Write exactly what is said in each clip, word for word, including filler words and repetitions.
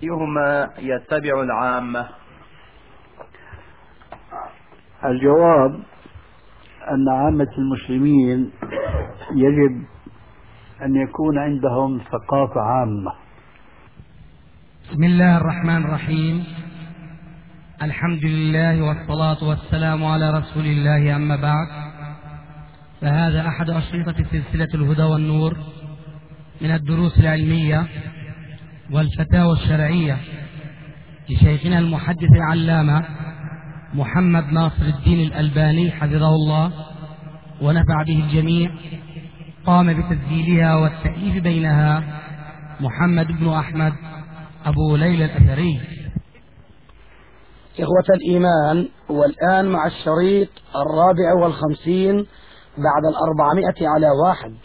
أيهما يتبع العامة؟ الجواب أن عامة المسلمين يجب أن يكون عندهم ثقافة عامة. بسم الله الرحمن الرحيم. الحمد لله والصلاة والسلام على رسول الله، أما بعد، فهذا أحد أشرطة سلسلة الهدى والنور من الدروس العلمية والفتاوى الشرعية لشيخنا المحدث العلامة محمد ناصر الدين الألباني حفظه الله ونفع به الجميع. قام بتسجيلها والتأليف بينها محمد بن أحمد أبو ليلى الأثري. إخوة الإيمان، والآن مع الشريط الرابع والخمسين بعد الأربعمائة على واحد.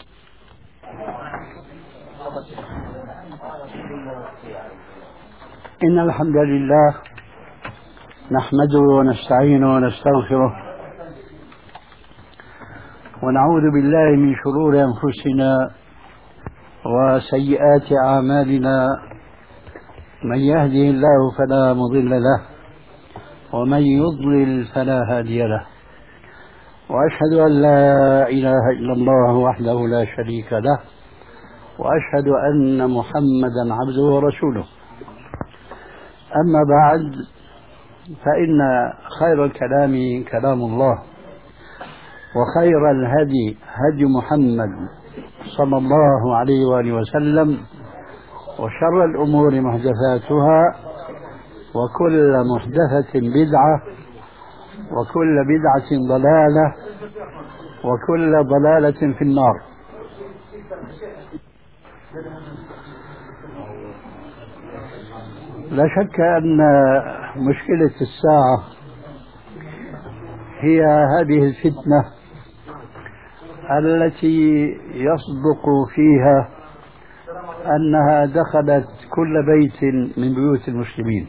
إن الحمد لله نحمده ونستعينه ونستغفره ونعوذ بالله من شرور أنفسنا وسيئات أعمالنا. من يهده الله فلا مضل له ومن يضلل فلا هادي له، وأشهد أن لا إله إلا الله وحده لا شريك له، وأشهد أن محمدا عبده ورسوله. أما بعد، فإن خير الكلام كلام الله، وخير الهدي هدي محمد صلى الله عليه وآله وسلم، وشر الأمور محدثاتها، وكل محدثة بدعة، وكل بدعة ضلالة، وكل ضلالة في النار. لا شك أن مشكلة الساعة هي هذه الفتنة التي يصدق فيها أنها دخلت كل بيت من بيوت المسلمين.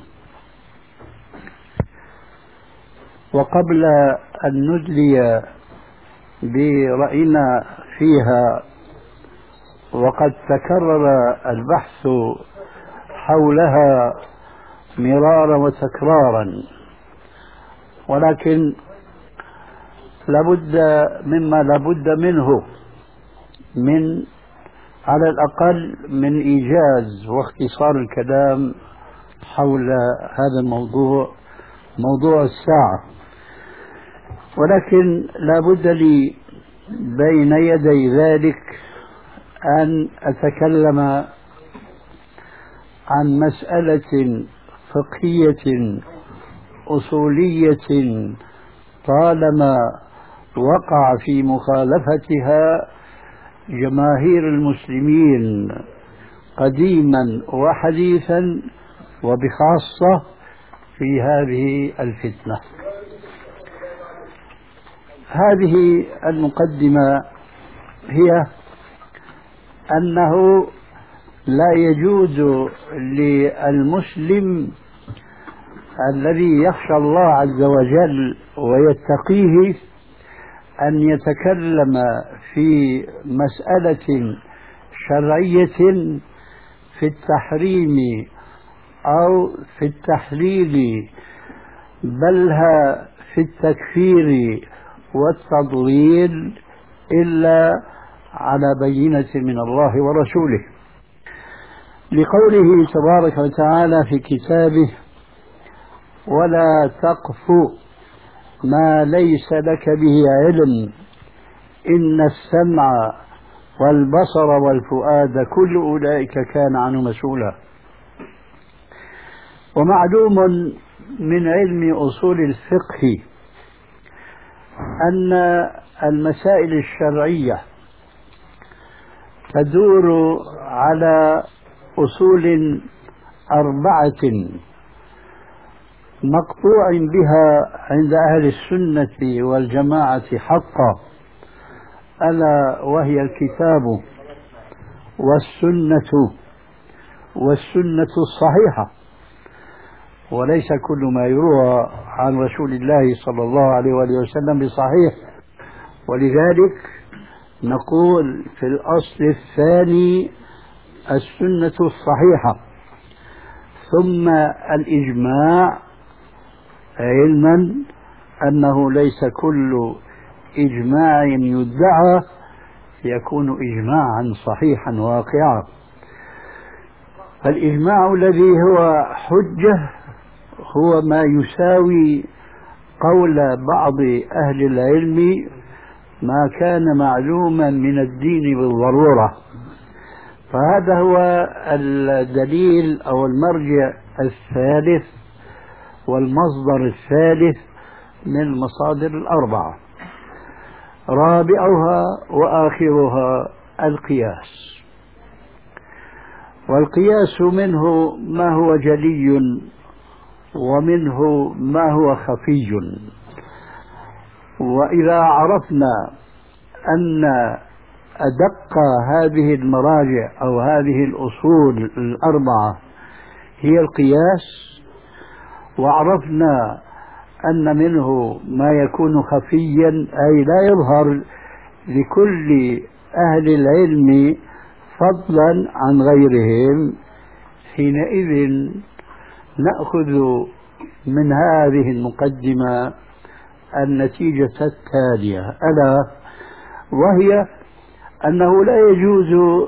وقبل أن ندلي برأينا فيها، وقد تكرر البحث حولها مرارا وتكرارا، ولكن لابد مما لابد منه من على الأقل من إيجاز واختصار الكلام حول هذا الموضوع، موضوع الساعة. ولكن لابد لي بين يدي ذلك أن أتكلم عن مسألة فقهية أصولية طالما وقع في مخالفتها جماهير المسلمين قديما وحديثا، وبخاصة في هذه الفتنة. هذه المقدمة هي أنه لا يجوز للمسلم الذي يخشى الله عز وجل ويتقيه أن يتكلم في مسألة شرعية في التحريم أو في التحليل، بل في التكفير والتضليل، إلا على بينة من الله ورسوله، لقوله تبارك وتعالى في كتابه: ولا تقف ما ليس لك به علم إن السمع والبصر والفؤاد كل أولئك كان عنه مسؤولا. ومعلوم من علم أصول الفقه أن المسائل الشرعية تدور على أصول أربعة مقطوع بها عند أهل السنة والجماعة حقا، ألا وهي الكتاب والسنة والسنة الصحيحة. وليس كل ما يروى عن رسول الله صلى الله عليه وآله وسلم بصحيح، ولذلك نقول في الأصل الثاني السنة الصحيحة، ثم الإجماع، علما أنه ليس كل إجماع يدعى يكون إجماعا صحيحا واقعا. فالإجماع الذي هو حجة هو ما يساوي قول بعض أهل العلم ما كان معلوما من الدين بالضرورة. فهذا هو الدليل أو المرجع الثالث والمصدر الثالث من المصادر الأربعة. رابعها وآخرها القياس. والقياس منه ما هو جلي ومنه ما هو خفي. وإذا عرفنا أن أدق هذه المراجع أو هذه الأصول الأربعة هي القياس، وعرفنا أن منه ما يكون خفيا أي لا يظهر لكل أهل العلم فضلا عن غيرهم، حينئذ نأخذ من هذه المقدمة النتيجة التالية، ألا وهي أنه لا يجوز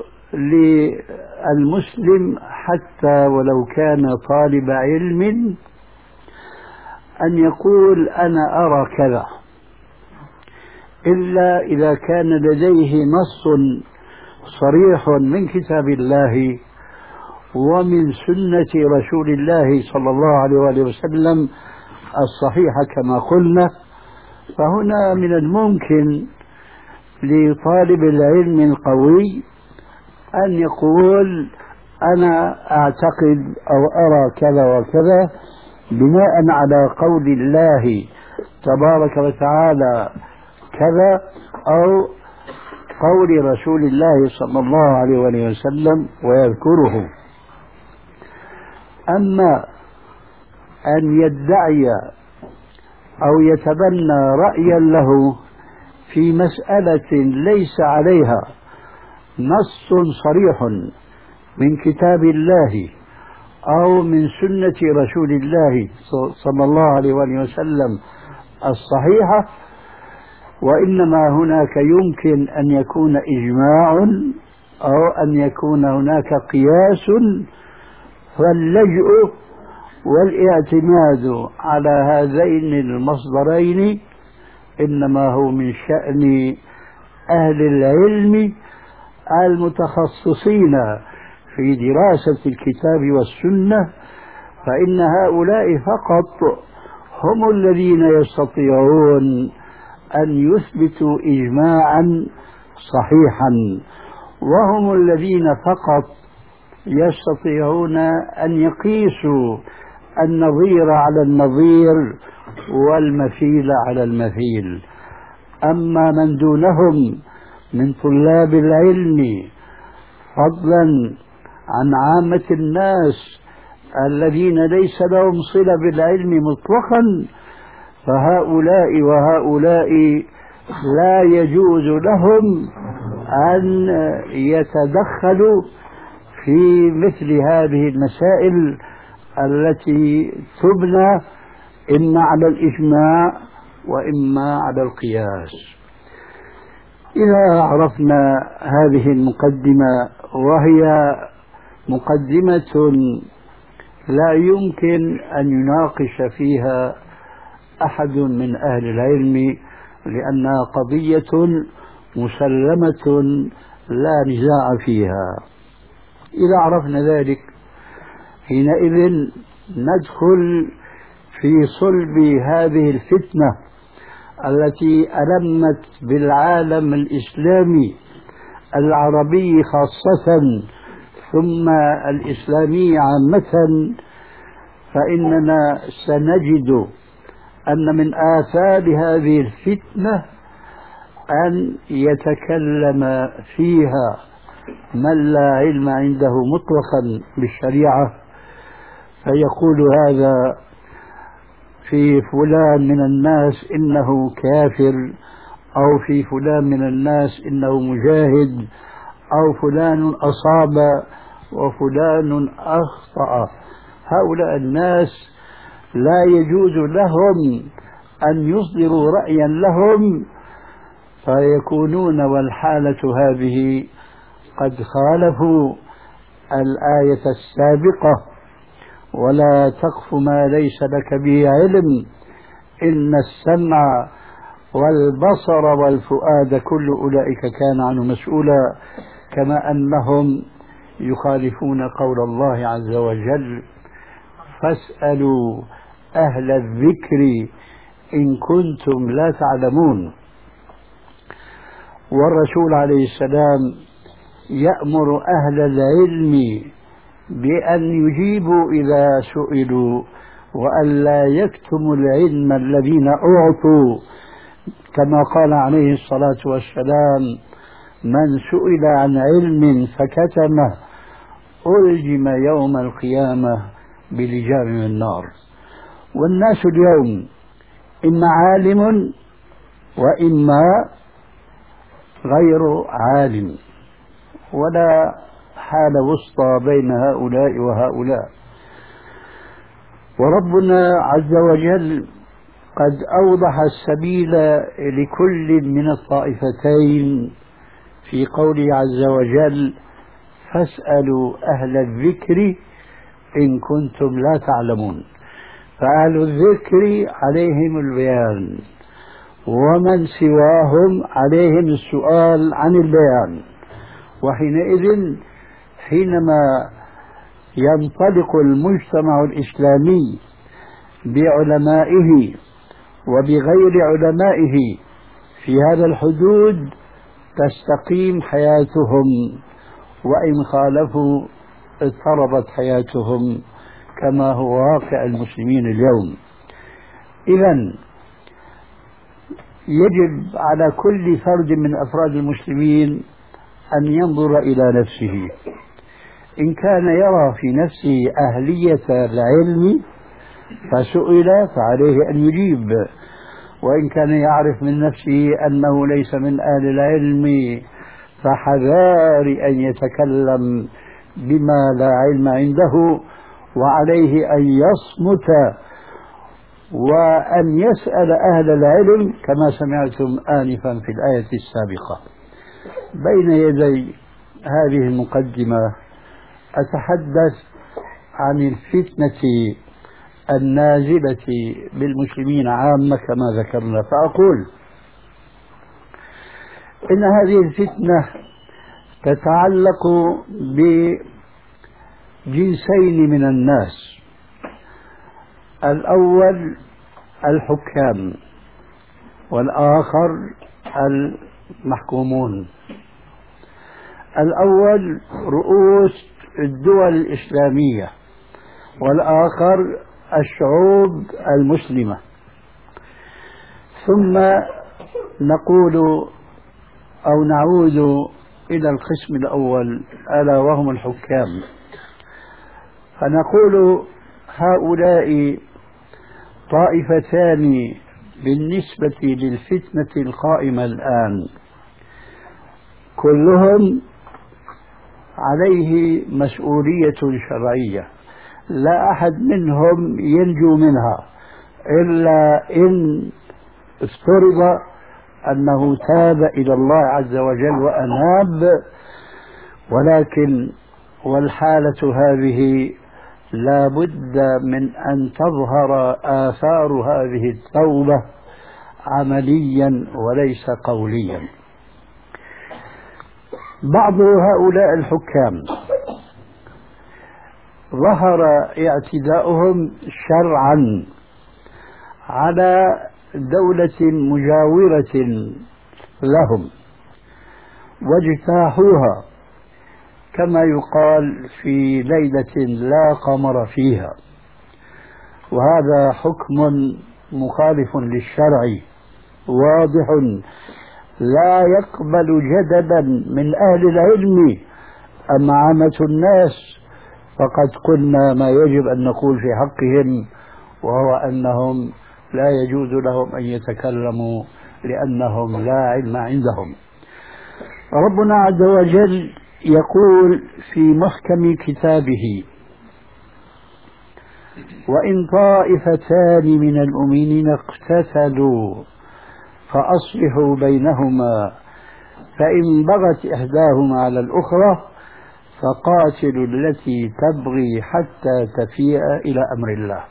للمسلم حتى ولو كان طالب علم أن يقول أنا أرى كذا، إلا إذا كان لديه نص صريح من كتاب الله ومن سنة رسول الله صلى الله عليه وآله وسلم الصحيحة كما قلنا. فهنا من الممكن لطالب العلم القوي أن يقول أنا أعتقد أو أرى كذا وكذا بناء على قول الله تبارك وتعالى كذا أو قول رسول الله صلى الله عليه وآله وسلم ويذكره. أما أن يدعي أو يتبنى رأيا له في مسألة ليس عليها نص صريح من كتاب الله أو من سنة رسول الله صلى الله عليه وآله وسلم الصحيحة، وإنما هناك يمكن أن يكون إجماع أو أن يكون هناك قياس، فاللجوء والاعتماد على هذين المصدرين إنما هو من شأن أهل العلم المتخصصين في دراسة الكتاب والسنة، فإن هؤلاء فقط هم الذين يستطيعون أن يثبتوا إجماعا صحيحا، وهم الذين فقط يستطيعون أن يقيسوا النظير على النظير والمثيل على المثيل. أما من دونهم من طلاب العلم فضلا عن عامة الناس الذين ليس لهم صلة بالعلم مطلقا، فهؤلاء وهؤلاء لا يجوز لهم أن يتدخلوا في مثل هذه المسائل التي تبنى إما على الإجماع وإما على القياس. إذا عرفنا هذه المقدمة، وهي مقدمة لا يمكن أن يناقش فيها أحد من أهل العلم لأنها قضية مسلمة لا نزاع فيها، إذا عرفنا ذلك حينئذ ندخل في صلب هذه الفتنة التي ألمت بالعالم الإسلامي العربي خاصة ثم الإسلامي عامة. فإننا سنجد أن من آثار هذه الفتنة أن يتكلم فيها من لا علم عنده مطلقا بالشريعة، فيقول هذا في فلان من الناس إنه كافر، أو في فلان من الناس إنه مجاهد، أو فلان أصاب وفلان أخطأ. هؤلاء الناس لا يجوز لهم أن يصدروا رأيا لهم فيكونون والحالة هذه قد خالفوا الآية السابقة: ولا تقف ما ليس لك به علم إن السمع والبصر والفؤاد كل أولئك كان عنه مسؤولا. كما أنهم يخالفون قول الله عز وجل: فاسألوا أهل الذكر إن كنتم لا تعلمون. والرسول عليه السلام يأمر أهل العلم بأن يجيبوا إذا سئلوا وأن لا يكتموا العلم الذين أعطوا، كما قال عليه الصلاة والسلام: من سئل عن علم فكتمه ألجم يوم القيامة بلجام من النار. والناس اليوم إما عالم وإما غير عالم، ولا حال وسطى بين هؤلاء وهؤلاء. وربنا عز وجل قد أوضح السبيل لكل من الطائفتين في قوله عز وجل: فاسألوا أهل الذكر إن كنتم لا تعلمون. فأهل الذكر عليهم البيان، ومن سواهم عليهم السؤال عن البيان. وحينئذ حينما ينطلق المجتمع الإسلامي بعلمائه وبغير علمائه في هذا الحدود تستقيم حياتهم، وإن خالفوا اضطربت حياتهم كما هو واقع المسلمين اليوم. إذن يجب على كل فرد من أفراد المسلمين أن ينظر إلى نفسه، إن كان يرى في نفسه أهلية العلم فسئل فعليه أن يجيب، وإن كان يعرف من نفسه أنه ليس من أهل العلم فحذار أن يتكلم بما لا علم عنده، وعليه أن يصمت وأن يسأل أهل العلم كما سمعتم آنفا في الآية السابقة. بين يدي هذه المقدمة أتحدث عن الفتنة النازلة بالمسلمين عامة كما ذكرنا، فأقول إن هذه الفتنة تتعلق بجنسين من الناس. الأول الحكام، والآخر المحكومون. الأول رؤوس الدول الإسلامية، والآخر الشعوب المسلمة. ثم نقول أو نعود إلى القسم الأول ألا وهم الحكام، فنقول هؤلاء طائفتان بالنسبة للفتنة القائمة الآن، كلهم عليه مسؤولية شرعية، لا أحد منهم ينجو منها إلا إن افترض أنه تاب إلى الله عز وجل وأناب. ولكن والحالة هذه لا بد من أن تظهر آثار هذه التوبة عمليا وليس قوليا. بعض هؤلاء الحكام ظهر اعتداؤهم شرعا على دولة مجاورة لهم واجتاحوها كما يقال في ليلة لا قمر فيها، وهذا حكم مخالف للشرع واضح لا يقبل جدلا من أهل العلم. أما عامة الناس فقد قلنا ما يجب أن نقول في حقهم، وهو أنهم لا يجوز لهم أن يتكلموا لأنهم لا علم عندهم. ربنا عز وجل يقول في محكم كتابه: وإن طائفتان من المؤمنين اقتتلوا فأصلحوا بينهما فإن بغت إحداهما على الأخرى فقاتلوا التي تبغي حتى تفيء إلى أمر الله.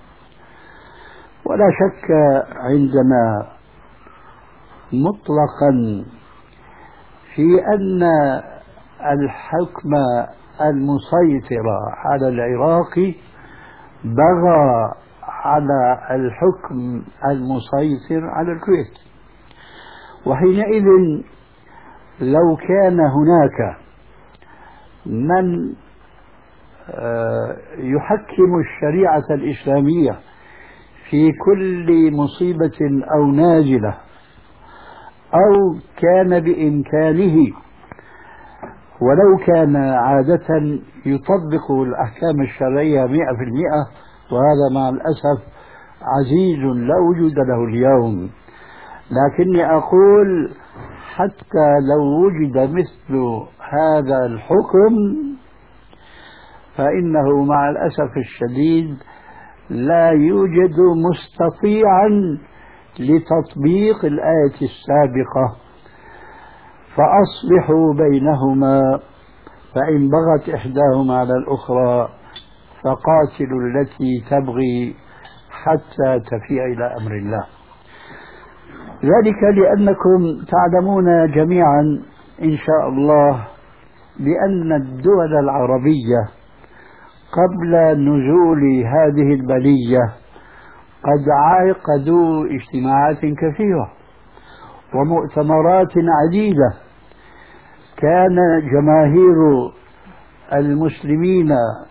ولا شك عندنا مطلقا في أن الحكم المسيطر على العراق بغى على الحكم المسيطر على الكويت، وحينئذ لو كان هناك من يحكم الشريعة الإسلامية في كل مصيبة أو نازلة، أو كان بإمكانه ولو كان عادة يطبق الأحكام الشرعية مئة في المئة، وهذا مع الأسف عزيز لا وجود له اليوم، لكني أقول حتى لو وجد مثل هذا الحكم فإنه مع الأسف الشديد لا يوجد مستطيعا لتطبيق الآية السابقة فأصلحوا بينهما فإن بغت إحداهما على الأخرى فقاتلوا التي تبغي حتى تفيء إلى أمر الله. ذلك لأنكم تعلمون جميعا إن شاء الله بأن الدول العربية قبل نزول هذه البلية قد عقدوا اجتماعات كثيرة ومؤتمرات عديدة، كان جماهير المسلمين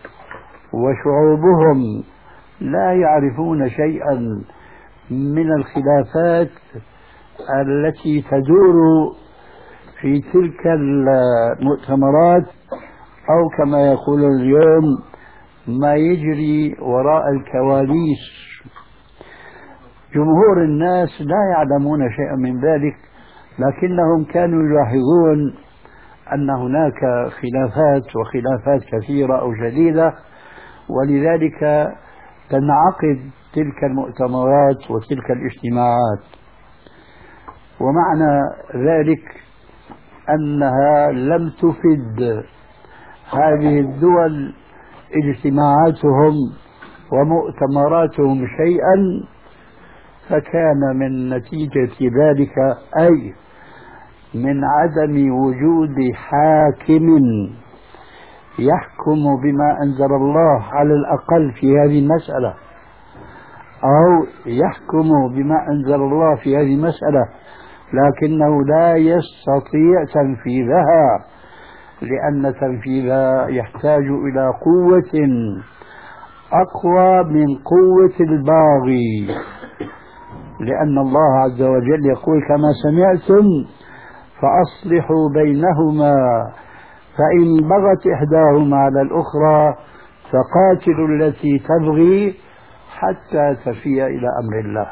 وشعوبهم لا يعرفون شيئا من الخلافات التي تدور في تلك المؤتمرات، أو كما يقول اليوم ما يجري وراء الكواليس. جمهور الناس لا يعلمون شيئا من ذلك، لكنهم كانوا يلاحظون أن هناك خلافات وخلافات كثيرة أو جديدة، ولذلك تنعقد تلك المؤتمرات وتلك الاجتماعات. ومعنى ذلك أنها لم تفد هذه الدول اجتماعاتهم ومؤتمراتهم شيئا، فكان من نتيجة ذلك أي من عدم وجود حاكم يحكم بما أنزل الله على الأقل في هذه المسألة، أو يحكم بما أنزل الله في هذه المسألة لكنه لا يستطيع تنفيذها، لأن تنفيذها يحتاج إلى قوة أقوى من قوة الباغي، لأن الله عز وجل يقول كما سمعتم فأصلحوا بينهما فإن بغت إحداهما على الأخرى فقاتلوا التي تبغي حتى تفيء إلى أمر الله.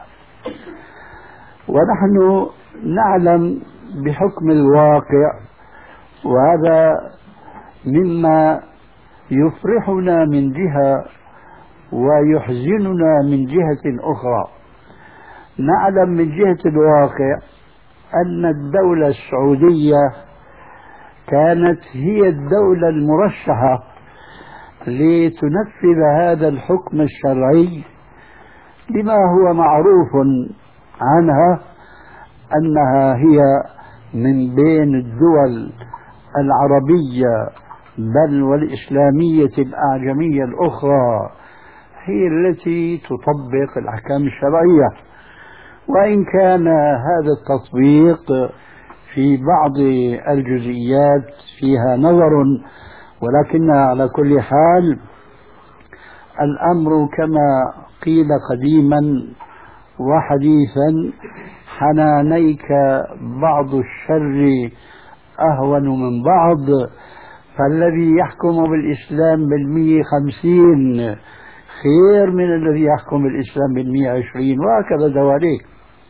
ونحن نعلم بحكم الواقع، وهذا مما يفرحنا من جهة ويحزننا من جهة أخرى. نعلم من جهة الواقع أن الدولة السعودية كانت هي الدولة المرشحة لتنفذ هذا الحكم الشرعي، لما هو معروف عنها أنها هي من بين الدول العربية بل والإسلامية الأعجمية الأخرى هي التي تطبق الأحكام الشرعية. وإن كان هذا التطبيق في بعض الجزئيات فيها نظر، ولكن على كل حال الأمر كما قيل قديما وحديثا حنانيك بعض الشر أهون من بعض، فالذي يحكم بالإسلام بالمية خمسين خير من الذي يحكم بالإسلام بالمية عشرين، وهكذا دواليك.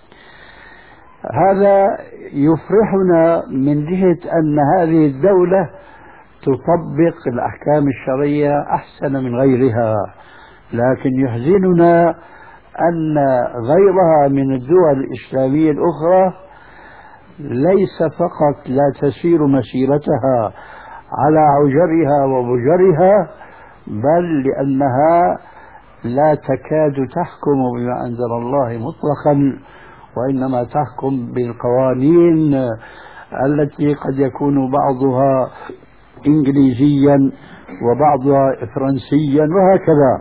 هذا يفرحنا من جهة أن هذه الدولة تطبق الأحكام الشرعية أحسن من غيرها، لكن يحزننا أن غيرها من الدول الإسلامية الأخرى ليس فقط لا تسير مسيرتها على عجرها وبجرها، بل لأنها لا تكاد تحكم بما أنزل الله مطلقا، وإنما تحكم بالقوانين التي قد يكون بعضها إنجليزيا وبعضها فرنسيا وهكذا.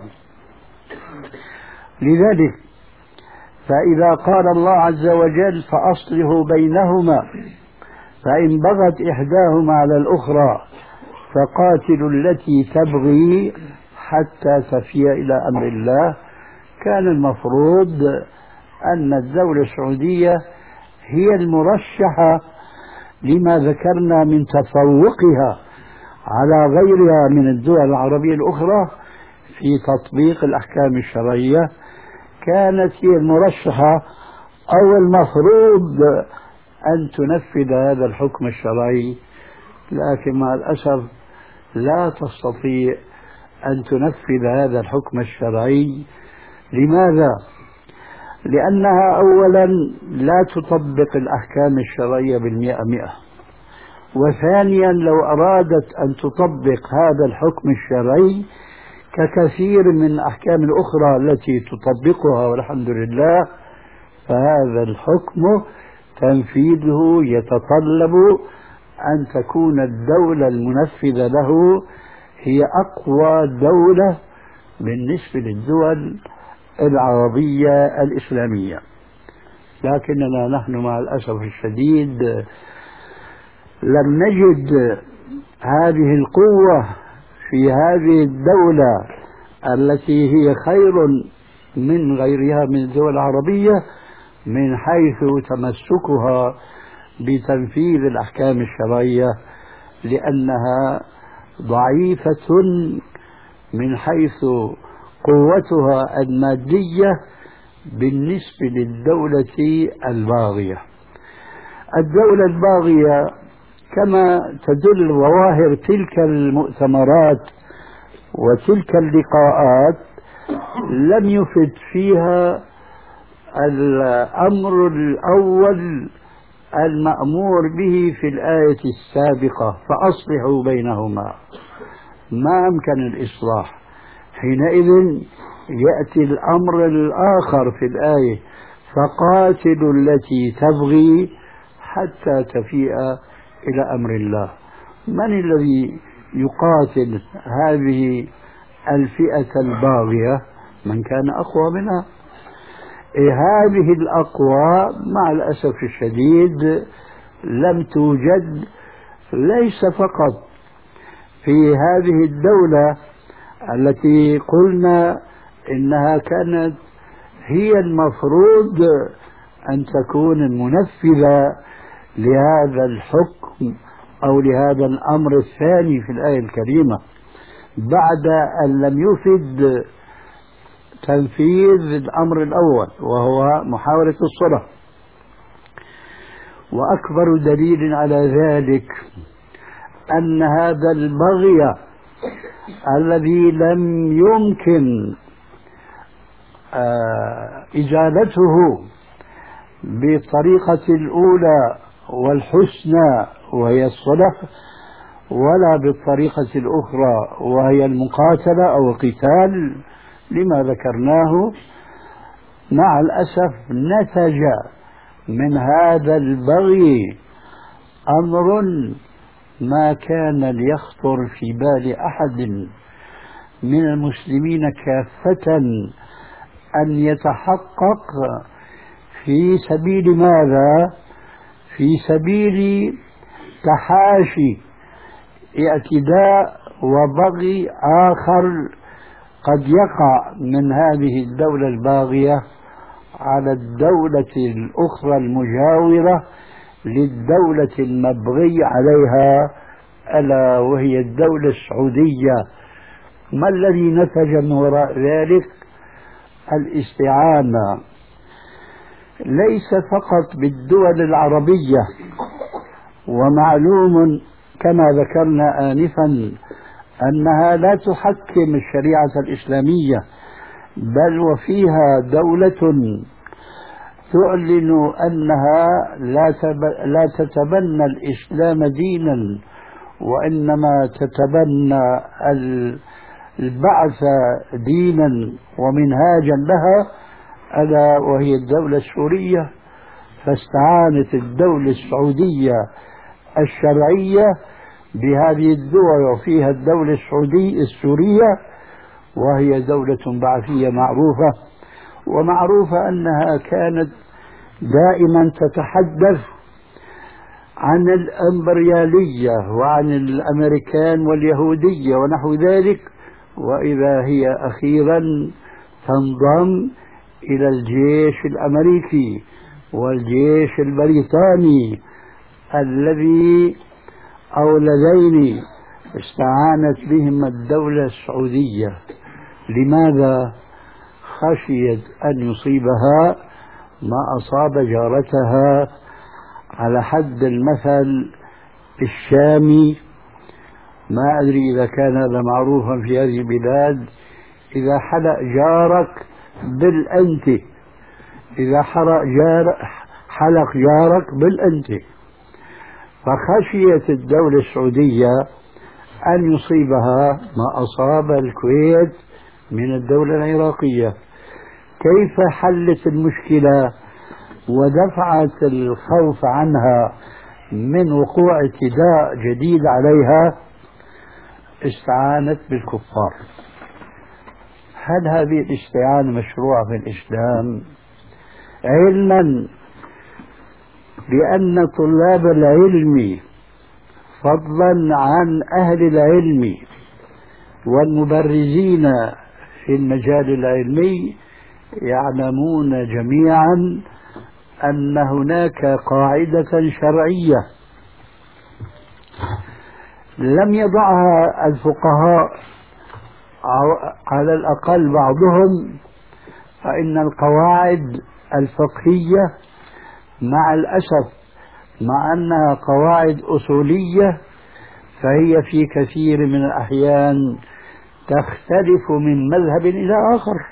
لذلك فإذا قال الله عز وجل فأصلحوا بينهما فإن بغت إحداهما على الأخرى فقاتلوا التي تبغي حتى تفيء إلى أمر الله، كان المفروض أن الدولة السعودية هي المرشحة لما ذكرنا من تفوقها على غيرها من الدول العربية الأخرى في تطبيق الأحكام الشرعية، كانت هي المرشحة أو المفروض أن تنفذ هذا الحكم الشرعي، لكن مع الأسف لا تستطيع أن تنفذ هذا الحكم الشرعي. لماذا؟ لأنها أولا لا تطبق الأحكام الشرعية بالمئة مئة، وثانيا لو أرادت أن تطبق هذا الحكم الشرعي ككثير من الأحكام الأخرى التي تطبقها والحمد لله، فهذا الحكم تنفيذه يتطلب أن تكون الدولة المنفذة له هي أقوى دولة بالنسبة للدول العربية الإسلامية. لكننا نحن مع الأسف الشديد لم نجد هذه القوة في هذه الدولة التي هي خير من غيرها من الدول العربية من حيث تمسكها بتنفيذ الأحكام الشرعية، لأنها ضعيفة من حيث قوتها المادية بالنسبة للدولة الباغية. الدولة الباغية كما تدل ظواهر تلك المؤتمرات وتلك اللقاءات لم يفد فيها الأمر الأول المأمور به في الآية السابقة فأصلحوا بينهما. ما أمكن الإصلاح، حينئذ يأتي الأمر الآخر في الآية فقاتلوا التي تبغي حتى تفيء إلى أمر الله. من الذي يقاتل هذه الفئة الباغية؟ من كان أقوى منها. إيه هذه الأقوى مع الأسف الشديد لم توجد، ليس فقط في هذه الدولة التي قلنا إنها كانت هي المفروض أن تكون المنفذة لهذا الحكم أو لهذا الأمر الثاني في الآية الكريمة، بعد أن لم يفد تنفيذ الأمر الأول وهو محاولة الصلح. وأكبر دليل على ذلك أن هذا البغي الذي لم يمكن إزالته بالطريقة الأولى والحسنى وهي الصلح، ولا بالطريقة الأخرى وهي المقاتلة أو القتال لما ذكرناه، مع الأسف نتج من هذا البغي أمر ما كان ليخطر في بال أحد من المسلمين كافة أن يتحقق. في سبيل ماذا؟ في سبيل تحاشي اعتداء وبغي آخر قد يقع من هذه الدولة الباغية على الدولة الأخرى المجاورة للدولة المبغي عليها، ألا وهي الدولة السعودية. ما الذي نتج من وراء ذلك؟ الاستعانة ليس فقط بالدول العربية، ومعلوم كما ذكرنا آنفا أنها لا تحكم الشريعة الإسلامية، بل وفيها دولة تعلن أنها لا لا تتبنى الإسلام دينا، وإنما تتبنى البعث دينا ومنهاجا لها، ألا وهي الدولة السورية. فاستعانت الدولة السعودية الشرعية بهذه الدول، وفيها الدولة السعودية السورية، وهي دولة بعثية معروفة، ومعروفة أنها كانت دائما تتحدث عن الإمبريالية وعن الأمريكان واليهودية ونحو ذلك، وإذا هي أخيرا تنضم إلى الجيش الأمريكي والجيش البريطاني الذي أو اللذين استعانت بهم الدولة السعودية. لماذا؟ خشيت أن يصيبها ما أصاب جارتها، على حد المثل الشامي. ما أدري إذا كان هذا معروفا في هذه البلاد، إذا حلق جارك بالأنت، إذا حرق جار حلق جارك بالأنت. فخشيت الدولة السعودية أن يصيبها ما أصاب الكويت من الدولة العراقية. كيف حلت المشكلة ودفعت الخوف عنها من وقوع اعتداء جديد عليها؟ استعانت بالكفار. هل هذه الاستعانة مشروعة في الإسلام؟ علما بأن طلاب العلم فضلا عن أهل العلم والمبرزين في المجال العلمي يعلمون جميعا أن هناك قاعدة شرعية لم يضعها الفقهاء على الأقل بعضهم. فإن القواعد الفقهية مع الأسف مع أنها قواعد أصولية فهي في كثير من الأحيان تختلف من مذهب إلى آخر.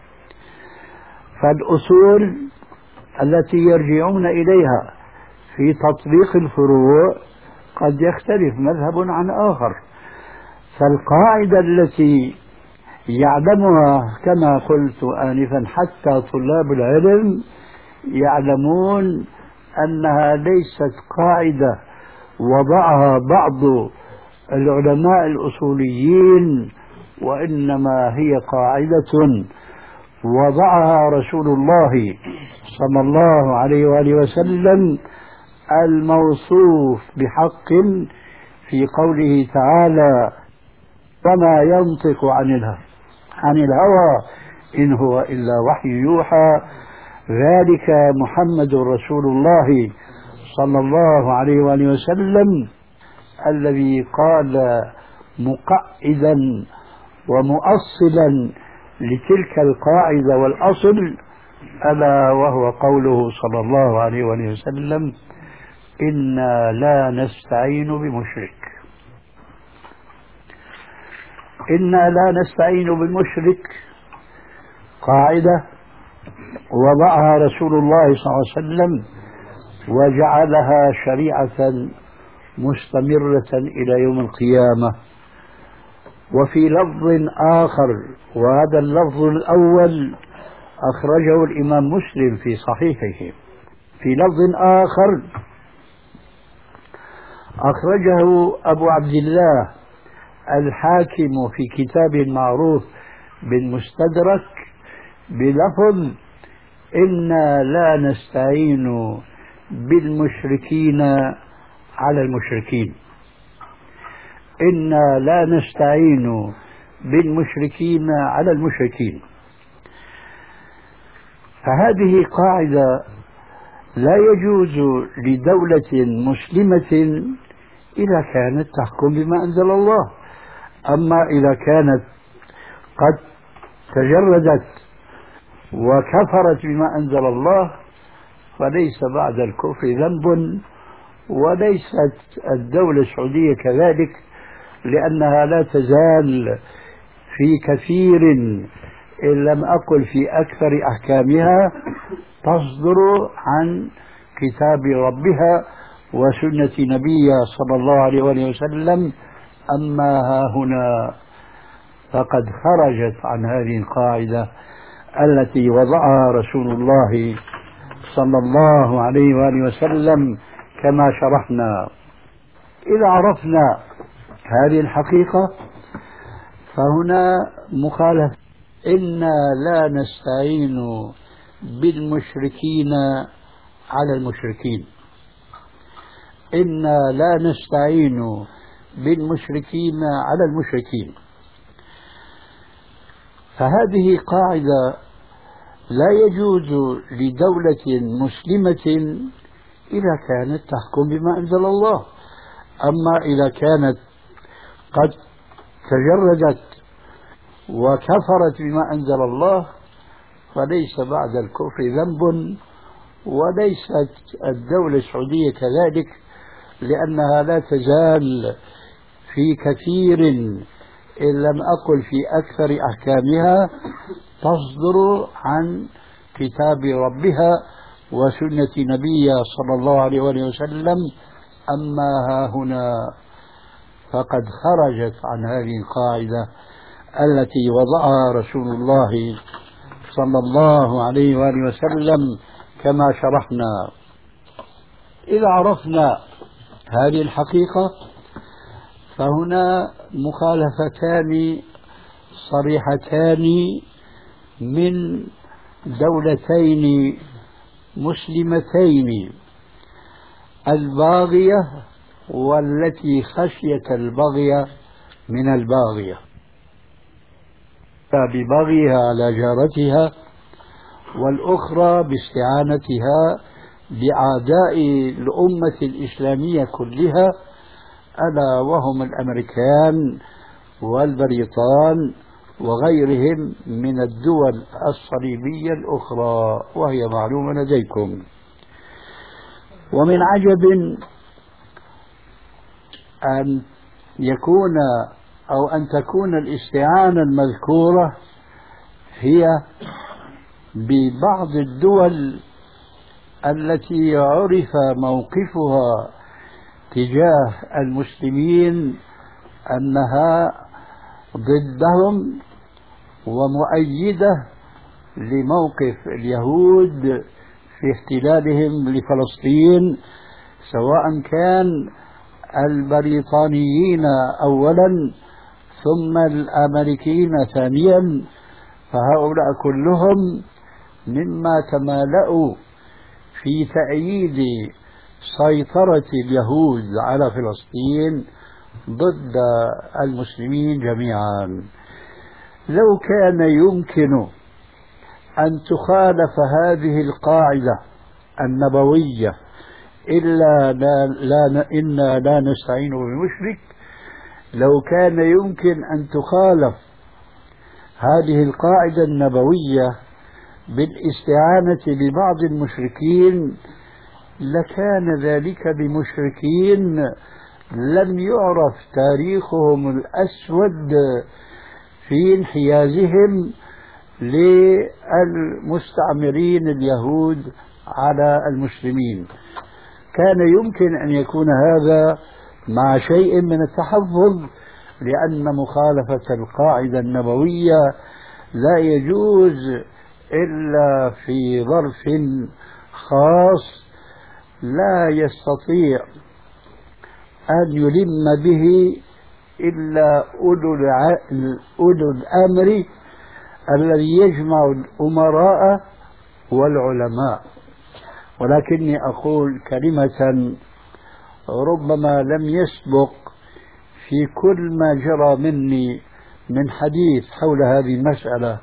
فالأصول التي يرجعون إليها في تطبيق الفروع قد يختلف مذهب عن آخر. فالقاعدة التي يعلمها كما قلت آنفا حتى طلاب العلم يعلمون أنها ليست قاعدة وضعها بعض العلماء الأصوليين، وإنما هي قاعدة وضعها رسول الله صلى الله عليه وآله وسلم الموصوف بحق في قوله تعالى: وما ينطق عن الهوى عن الهوى إن هو إلا وحي يوحى، ذلك محمد رسول الله صلى الله عليه وآله وسلم الذي قال مقعدا ومؤصلا لتلك القاعدة والأصل، ألا وهو قوله صلى الله عليه وآله وسلم: إنا لا نستعين بمشرك. إنا لا نستعين بمشرك قاعدة وضعها رسول الله صلى الله عليه وسلم وجعلها شريعة مستمرة إلى يوم القيامة. وفي لفظ آخر، وهذا اللفظ الأول أخرجه الإمام مسلم في صحيحه، في لفظ آخر أخرجه أبو عبد الله الحاكم في كتاب معروف بالمستدرك بلفظ: إنا لا نستعين بالمشركين على المشركين. إنا لا نستعين بالمشركين على المشركين. فهذه قاعدة لا يجوز لدولة مسلمة إذا كانت تحكم بما أنزل الله. أما إذا كانت قد تجردت وكفرت بما أنزل الله فليس بعد الكفر ذنب، وليست الدولة السعودية كذلك، لأنها لا تزال في كثير إن لم أقل في أكثر أحكامها تصدر عن كتاب ربها وسنة نبيها صلى الله عليه وآله وسلم. أما ها هنا فقد خرجت عن هذه القاعدة التي وضعها رسول الله صلى الله عليه وآله وسلم كما شرحنا. إذا عرفنا هذه الحقيقة فهنا مخالفة. إنا لا نستعين بالمشركين على المشركين، إنا لا نستعين بالمشركين على المشركين. فهذه قاعدة لا يجوز لدولة مسلمة إذا كانت تحكم بما أنزل الله. أما إذا كانت قد تجردت وكفرت بما أنزل الله فليس بعد الكفر ذنب، وليست الدولة السعودية كذلك، لأنها لا تزال في كثير إن لم أقل في أكثر أحكامها تصدر عن كتاب ربها وسنة نبيها صلى الله عليه وسلم. أما ها هنا فقد خرجت عن هذه القاعدة التي وضعها رسول الله صلى الله عليه وآله وسلم كما شرحنا. إذا عرفنا هذه الحقيقة فهنا مخالفتان صريحتان من دولتين مسلمتين، الباغية والتي خشيت البغي من الباغية، ببغيها على جارتها، والأخرى باستعانتها بأعداء الأمة الإسلامية كلها، ألا وهم الأمريكان والبريطان وغيرهم من الدول الصليبية الأخرى، وهي معلومة لديكم. ومن عجب أن يكون أو أن تكون الاستعانة المذكورة هي ببعض الدول التي عرف موقفها تجاه المسلمين أنها ضدهم ومؤيدة لموقف اليهود في احتلالهم لفلسطين، سواء كان البريطانيين أولا ثم الأمريكيين ثانيا، فهؤلاء كلهم مما تمالأوا في تأييد سيطرة اليهود على فلسطين ضد المسلمين جميعا. لو كان يمكن أن تخالف هذه القاعدة النبوية إلا لا لا إنا لا نستعين بمشرك، لو كان يمكن أن تخالف هذه القاعدة النبوية بالاستعانة ببعض المشركين لكان ذلك بمشركين لم يعرف تاريخهم الأسود في انحيازهم للمستعمرين اليهود على المسلمين. كان يمكن أن يكون هذا مع شيء من التحفظ، لأن مخالفة القاعدة النبوية لا يجوز إلا في ظرف خاص لا يستطيع أن يلم به إلا أولو الأمر الذي يجمع الأمراء والعلماء. ولكني أقول كلمة ربما لم يسبق في كل ما جرى مني من حديث حول هذه المسألة.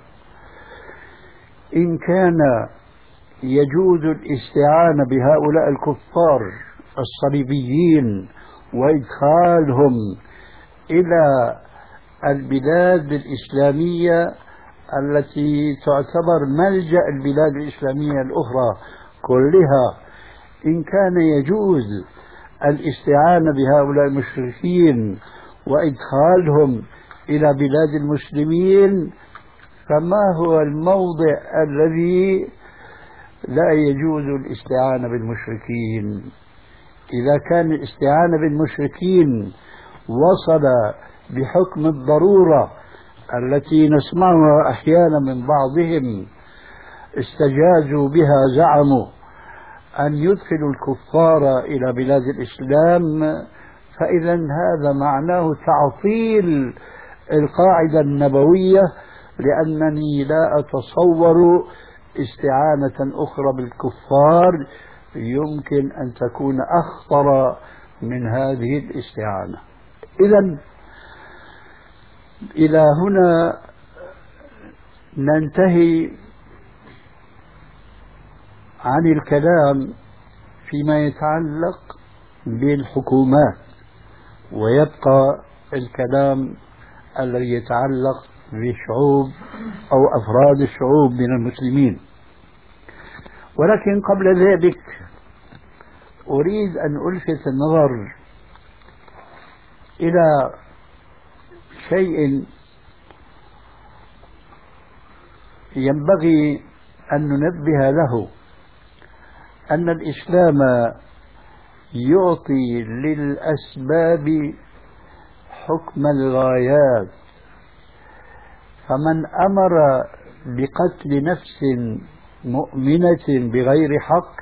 إن كان يجوز الاستعانة بهؤلاء الكفار الصليبيين وإدخالهم إلى البلاد الإسلامية التي تعتبر ملجأ البلاد الإسلامية الأخرى كلها، إن كان يجوز الاستعانة بهؤلاء المشركين وإدخالهم إلى بلاد المسلمين، فما هو الموضع الذي لا يجوز الاستعانة بالمشركين؟ إذا كان الاستعانة بالمشركين وصل بحكم الضرورة التي نسمعها أحيانا من بعضهم استجازوا بها، زعموا أن يدخلوا الكفار إلى بلاد الإسلام، فإذا هذا معناه تعطيل القاعدة النبوية، لأنني لا أتصور استعانة أخرى بالكفار يمكن أن تكون أخطر من هذه الاستعانة. إذن إلى هنا ننتهي عن الكلام فيما يتعلق بالحكومات، ويبقى الكلام الذي يتعلق بشعوب أو أفراد الشعوب من المسلمين. ولكن قبل ذلك أريد أن ألفت النظر إلى شيء ينبغي أن ننبه له، أن الإسلام يعطي للأسباب حكم الغايات، فمن أمر بقتل نفس مؤمنة بغير حق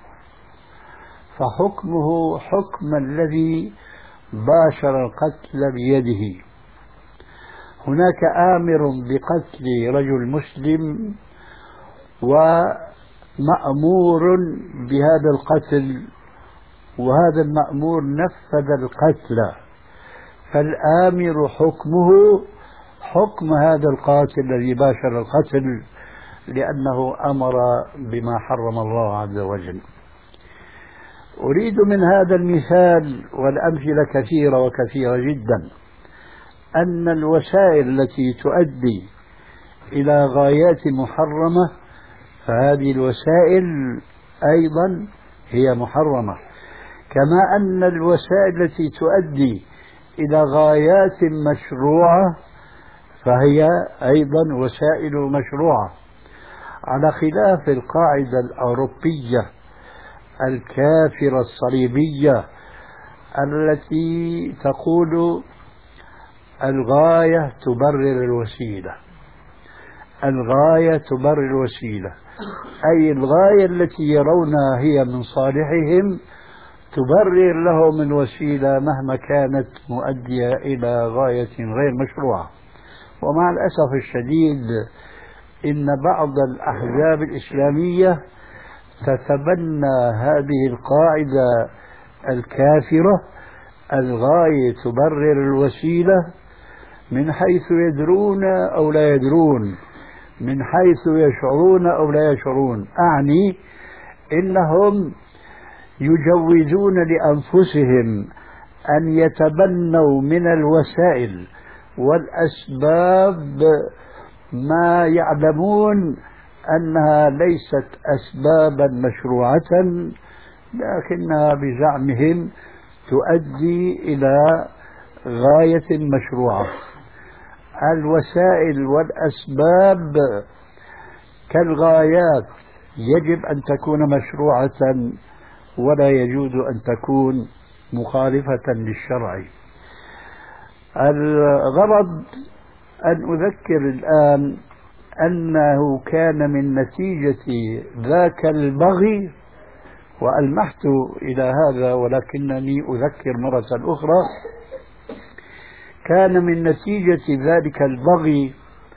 فحكمه حكم الذي باشر القتل بيده. هناك آمر بقتل رجل مسلم ومأمور بهذا القتل، وهذا المأمور نفذ القتل، فالآمر حكمه حكم هذا القاتل الذي باشر القتل، لأنه أمر بما حرم الله عز وجل. أريد من هذا المثال، والأمثلة كثيرة وكثيرة جدا، أن الوسائل التي تؤدي إلى غايات محرمة فهذه الوسائل أيضا هي محرمة، كما أن الوسائل التي تؤدي إلى غايات مشروعة فهي أيضا وسائل مشروعة، على خلاف القاعدة الأوروبية الكافرة الصليبية التي تقول الغاية تبرر الوسيلة. الغاية تبرر الوسيلة، أي الغاية التي يرونها هي من صالحهم تبرر لهم الوسيلة مهما كانت مؤدية إلى غاية غير مشروعة. ومع الأسف الشديد إن بعض الأحزاب الإسلامية تتبنى هذه القاعدة الكافرة، الغاية تبرر الوسيلة، من حيث يدرون أو لا يدرون، من حيث يشعرون أو لا يشعرون. أعني إنهم يجوزون لأنفسهم أن يتبنوا من الوسائل والأسباب ما يعلمون أنها ليست أسبابا مشروعة، لكنها بزعمهم تؤدي إلى غاية مشروعة. الوسائل والأسباب كالغايات يجب أن تكون مشروعة ولا يجوز أن تكون مخالفة للشرع. الغرض أن أذكر الآن أنه كان من نتيجة ذاك البغي، وألمحت إلى هذا ولكنني أذكر مرة أخرى، كان من نتيجة ذلك البغي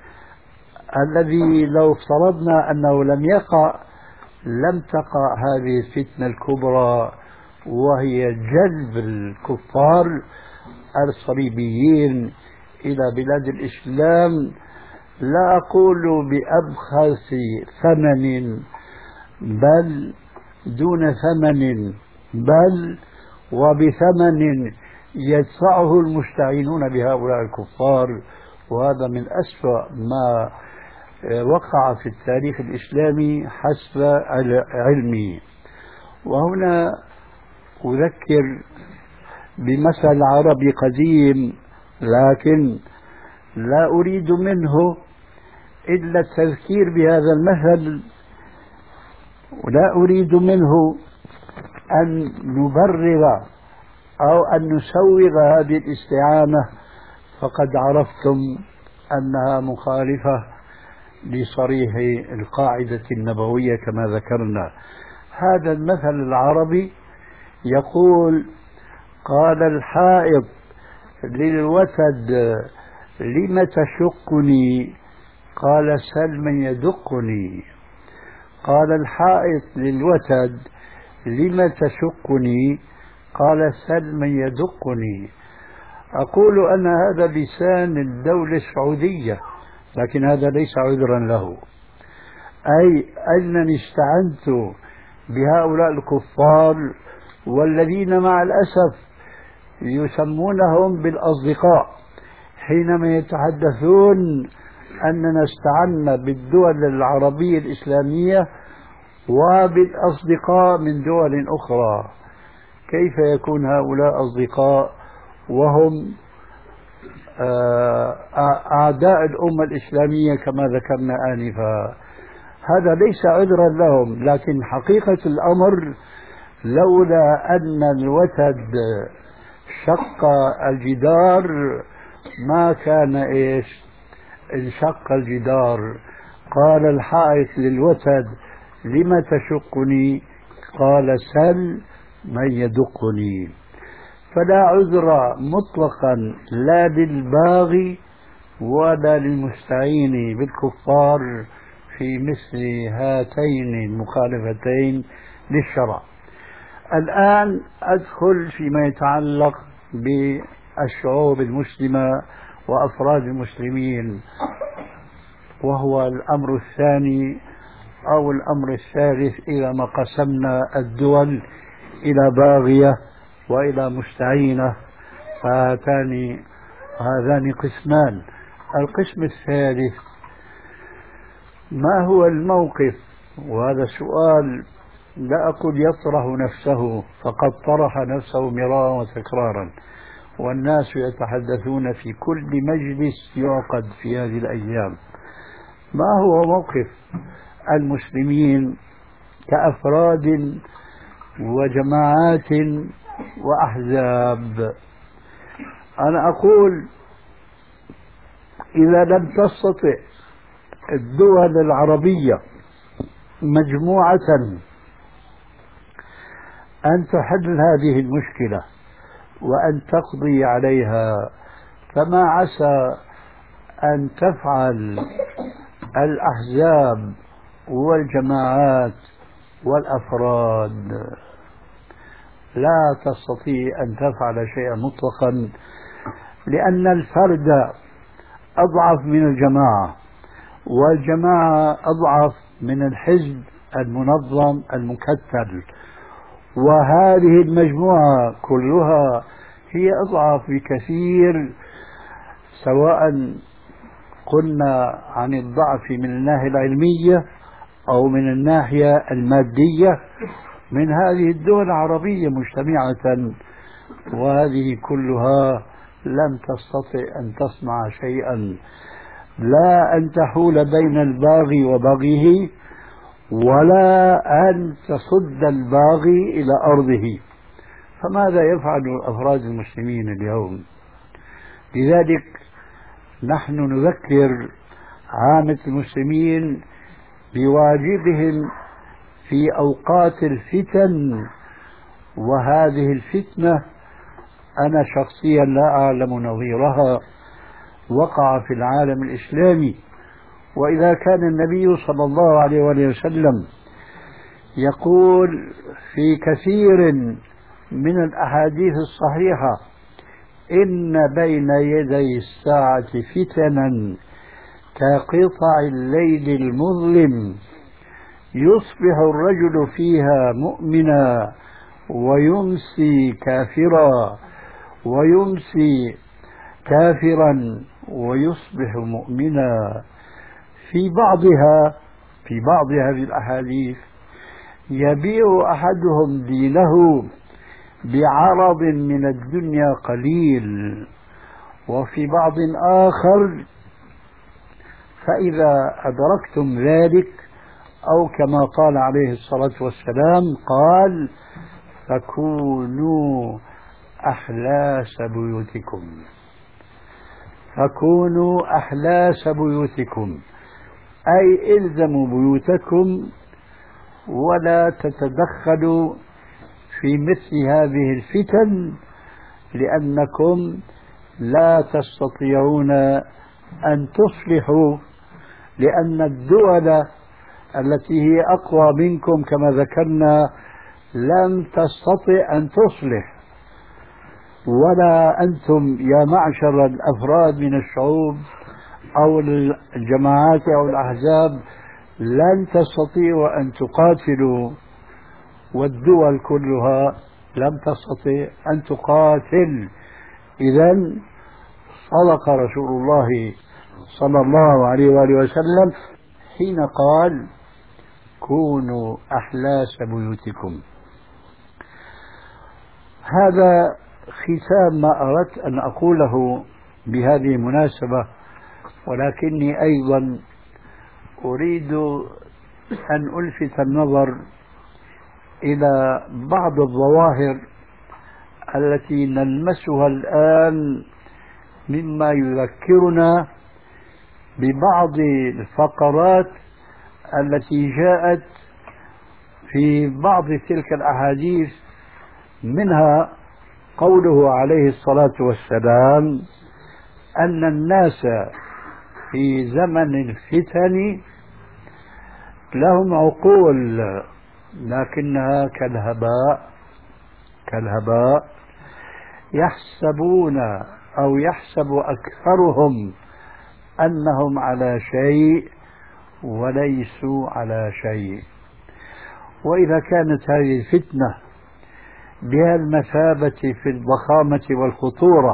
الذي لو افترضنا أنه لم يقع لم تقع هذه الفتنة الكبرى، وهي جلب الكفار الصليبيين إلى بلاد الإسلام، لا أقول بأبخس ثمن بل دون ثمن، بل وبثمن يدفعه المستعينون بهؤلاء الكفار، وهذا من أسوأ ما وقع في التاريخ الإسلامي حسب علمي. وهنا أذكر بمثل عربي قديم، لكن لا أريد منه إلا التذكير بهذا المثل، ولا أريد منه أن نبرر أو أن نسوغ هذه الاستعانة، فقد عرفتم أنها مخالفة لصريح القاعدة النبوية كما ذكرنا. هذا المثل العربي يقول: قال الحائط للوتد: لم تشقني؟ قال: سل من يدقني. قال الحائط للوتد: لم تشقني؟ قال: سل من يدقني. أقول أن هذا لسان الدولة السعودية، لكن هذا ليس عذرا له. أي أنني استعنت بهؤلاء الكفار والذين مع الأسف يسمونهم بالأصدقاء، حينما يتحدثون أننا استعنا بالدول العربية الإسلامية وبالأصدقاء من دول أخرى. كيف يكون هؤلاء أصدقاء وهم أعداء الأمة الإسلامية كما ذكرنا آنفا؟ هذا ليس عذرا لهم، لكن حقيقة الأمر لولا أن الوتد شق الجدار ما كان إيش انشق الجدار. قال الحائط للوتد: لم تشقني؟ قال: سل من يدقني. فلا عذر مطلقا لا للباغي ولا للمستعين بالكفار في مثل هاتين المخالفتين للشرع. الآن أدخل فيما يتعلق بالشعوب المسلمة وأفراد المسلمين، وهو الأمر الثاني أو الأمر الثالث إذا ما قسمنا الدول إلى باغية وإلى مستعينة، فهاتان هذان قسمان. القسم الثالث: ما هو الموقف؟ وهذا سؤال لا أقول يطرح نفسه، فقد طرح نفسه مرارا وتكرارا، والناس يتحدثون في كل مجلس يعقد في هذه الأيام. ما هو موقف المسلمين كأفراد وجماعات وأحزاب؟ أنا أقول: إذا لم تستطع الدول العربية مجموعة أن تحل هذه المشكلة وأن تقضي عليها، فما عسى أن تفعل الأحزاب والجماعات والأفراد؟ لا تستطيع أن تفعل شيئا مطلقا، لأن الفرد أضعف من الجماعة، والجماعة أضعف من الحزب المنظم المكتل، وهذه المجموعة كلها هي أضعف بكثير، سواء قلنا عن الضعف من الناحية العلمية أو من الناحية المادية من هذه الدول العربية مجتمعة، وهذه كلها لم تستطع أن تصنع شيئا، لا أن تحول بين الباغي وبغيه، ولا أن تصد الباغي إلى أرضه. فماذا يفعل أفراد المسلمين اليوم؟ لذلك نحن نذكر عامة المسلمين بواجبهم في أوقات الفتن، وهذه الفتنة أنا شخصيا لا أعلم نظيرها وقع في العالم الإسلامي. وإذا كان النبي صلى الله عليه وسلم يقول في كثير من الأحاديث الصحيحة: إن بين يدي الساعة فتنا كقطع الليل المظلم يصبح الرجل فيها مؤمنا ويمسي كافرا ويمسي كافرا ويصبح مؤمنا. في بعضها في بعض هذه الأحاديث يبيع أحدهم دينه بعرض من الدنيا قليل، وفي بعض آخر فإذا أدركتم ذلك، أو كما قال عليه الصلاة والسلام قال: فكونوا أحلاس بيوتكم، فكونوا أحلاس بيوتكم، أي إلزموا بيوتكم ولا تتدخلوا في مثل هذه الفتن، لأنكم لا تستطيعون أن تصلحوا، لأن الدول التي هي أقوى منكم كما ذكرنا لم تستطع أن تصلح، ولا أنتم يا معشر الأفراد من الشعوب أو الجماعات أو الأحزاب لن تستطيعوا أن تقاتلوا، والدول كلها لم تستطع أن تقاتل. إذن صدق رسول الله صلى الله عليه وآله وسلم حين قال: كونوا أحلاس بيوتكم. هذا ختام ما أردت أن أقوله بهذه المناسبة، ولكني أيضا أريد أن ألفت النظر إلى بعض الظواهر التي نلمسها الآن مما يذكرنا ببعض الفقرات التي جاءت في بعض تلك الأحاديث، منها قوله عليه الصلاة والسلام أن الناس في زمن الفتن لهم عقول لكنها كالهباء كالهباء يحسبون أو يحسب أكثرهم أنهم على شيء وليسوا على شيء. وإذا كانت هذه الفتنة بها المثابة في الضخامة والخطورة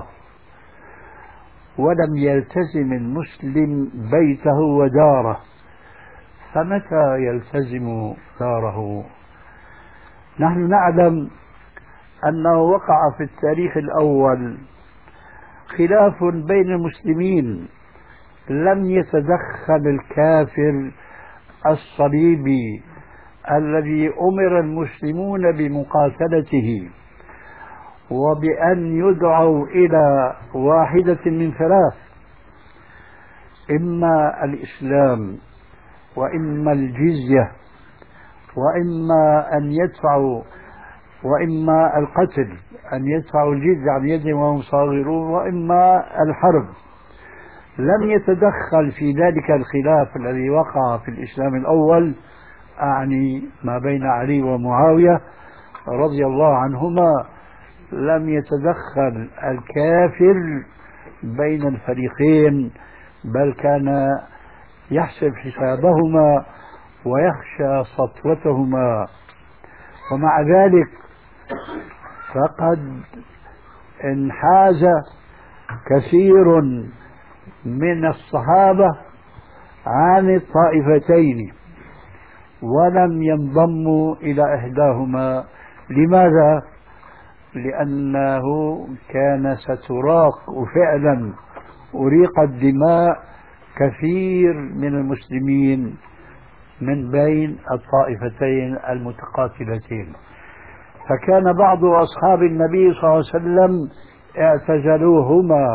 ولم يلتزم المسلم بيته وداره، فمتى يلتزم داره؟ نحن نعلم أنه وقع في التاريخ الأول خلاف بين المسلمين، لم يتدخل الكافر الصليبي الذي أمر المسلمون بمقاتلته وبأن يدعوا إلى واحدة من ثلاث: إما الإسلام، وإما الجزية، وإما أن يدفعوا وإما القتل، أن يدفعوا الجزية عن يدهم وهم صاغرون، وإما الحرب. لم يتدخل في ذلك الخلاف الذي وقع في الإسلام الأول، أعني ما بين علي ومعاوية رضي الله عنهما، لم يتدخل الكافر بين الفريقين، بل كان يحسب حسابهما ويخشى سطوتهما. ومع ذلك فقد انحاز كثير من الصحابة عن الطائفتين ولم ينضموا إلى إحداهما. لماذا؟ لأنه كان ستراق، وفعلا أريقت دماء كثير من المسلمين من بين الطائفتين المتقاتلتين. فكان بعض أصحاب النبي صلى الله عليه وسلم اعتزلوهما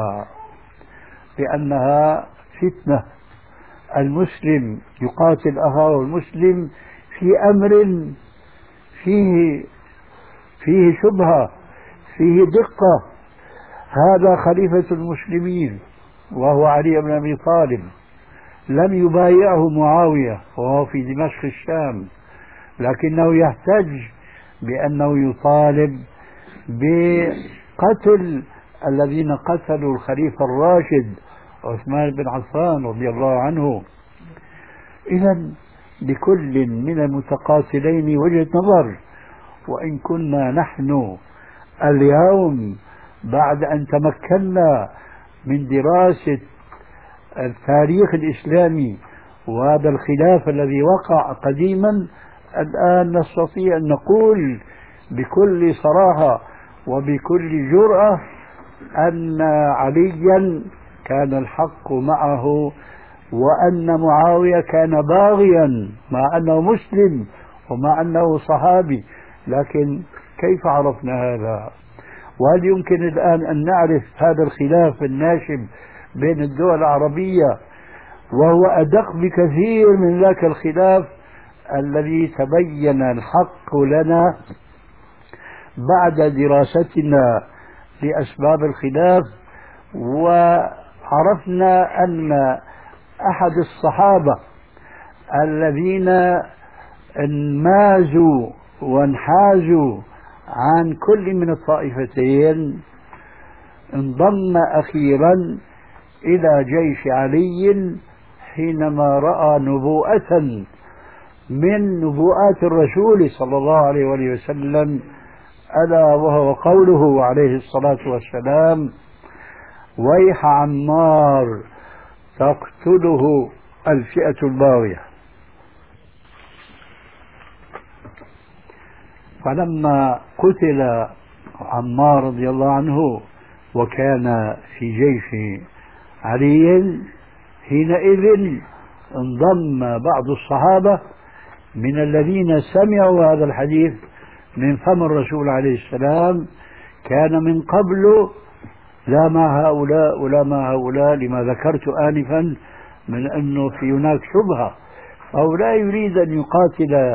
لأنها فتنة. المسلم يقاتل أخاه المسلم في أمر فيه فيه شبهة، فيه دقة. هذا خليفة المسلمين وهو علي بن أبي طالب، لم يبايعه معاوية وهو في دمشق الشام، لكنه يحتج بأنه يطالب بقتل الذين قتلوا الخليفة الراشد عثمان بن عفان رضي الله عنه. إذن لكل من المتقاتلين وجهة نظر، وإن كنا نحن اليوم بعد أن تمكنا من دراسة التاريخ الإسلامي وهذا الخلاف الذي وقع قديما، الآن نستطيع أن نقول بكل صراحة وبكل جرأة أن عليا كان الحق معه وأن معاوية كان باغيا مع أنه مسلم ومع أنه صحابي، لكن كيف عرفنا هذا؟ وهل يمكن الآن أن نعرف هذا الخلاف الناشب بين الدول العربية وهو أدق بكثير من ذاك الخلاف الذي تبين الحق لنا بعد دراستنا لأسباب الخلاف، وعرفنا أن أحد الصحابة الذين انمازوا وانحازوا عن كل من الطائفتين انضم أخيرا إلى جيش علي حينما رأى نبوءة من نبوءات الرسول صلى الله عليه وآله وسلم، ألا وهو قوله عليه الصلاة والسلام: ويح عمار تقتله الفئة الباغية. فلما قتل عمار رضي الله عنه وكان في جيش علي، حينئذ انضم بعض الصحابة من الذين سمعوا هذا الحديث من فم الرسول عليه السلام، كان من قبل لا مع هؤلاء ولا مع هؤلاء، لما ذكرت آنفا من أنه في هناك شبهة، أو لا يريد أن يقاتل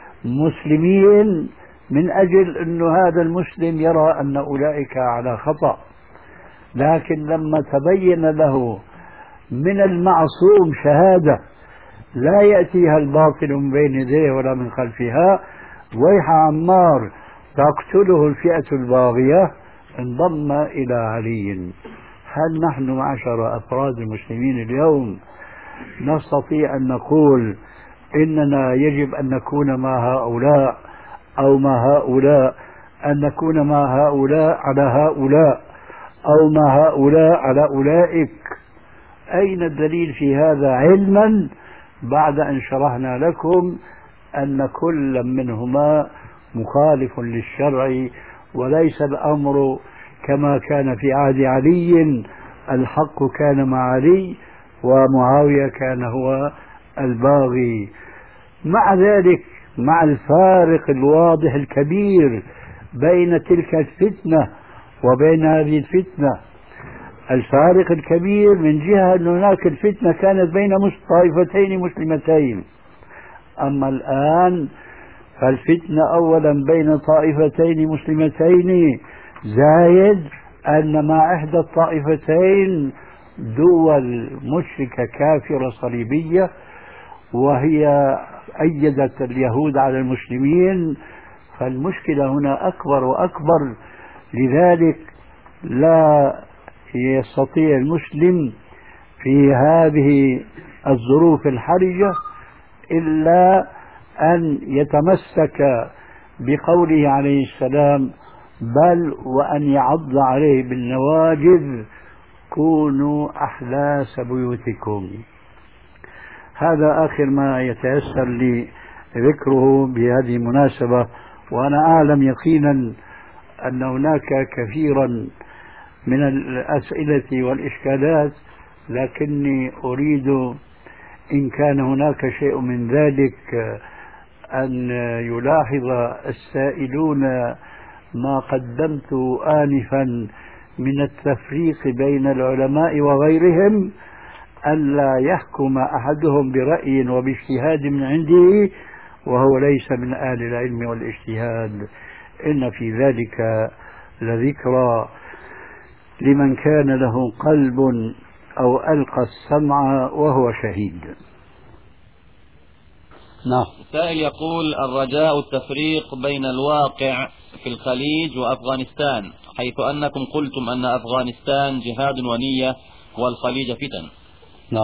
مسلمين من أجل أن هذا المسلم يرى أن أولئك على خطأ، لكن لما تبين له من المعصوم شهادة لا يأتيها الباطل من بين يديه ولا من خلفها: ويح عمار تقتله الفئة الباغية، انضم إلى علي. هل نحن معشر أفراد المسلمين اليوم نستطيع أن نقول إننا يجب أن نكون مع هؤلاء أو مع هؤلاء، أن نكون مع هؤلاء على هؤلاء أو مع هؤلاء على أولئك؟ أين الدليل في هذا، علما بعد أن شرحنا لكم أن كل منهما مخالف للشرع، وليس الأمر كما كان في عهد علي، الحق كان مع علي ومعاوية كان هو الباغي. مع ذلك، مع الفارق الواضح الكبير بين تلك الفتنة وبين هذه الفتنة، الفارق الكبير من جهة أن هناك الفتنة كانت بين طائفتين مسلمتين، أما الآن فالفتنة أولا بين طائفتين مسلمتين، زايد أن مع إحدى الطائفتين دول مشركة كافرة صليبية، وهي أيدت اليهود على المسلمين، فالمشكلة هنا أكبر وأكبر. لذلك لا يستطيع المسلم في هذه الظروف الحرجة إلا أن يتمسك بقوله عليه السلام: بل وأن يعض عليه بالنواجذ كونوا أحلاس بيوتكم. هذا آخر ما يتيسر لي ذكره بهذه المناسبة، وأنا أعلم يقينا أن هناك كثيرا من الأسئلة والإشكالات، لكني أريد إن كان هناك شيء من ذلك أن يلاحظ السائلون ما قدمت آنفا من التفريق بين العلماء وغيرهم، ألا يحكم أحدهم برأي وباجتهاد من عنده وهو ليس من أهل العلم والاجتهاد. إن في ذلك لذكرى لمن كان له قلب أو ألقى السمع وهو شهيد. نعم. السائل يقول: الرجاء التفريق بين الواقع في الخليج وأفغانستان، حيث أنكم قلتم أن أفغانستان جهاد ونية والخليج فتن. نعم.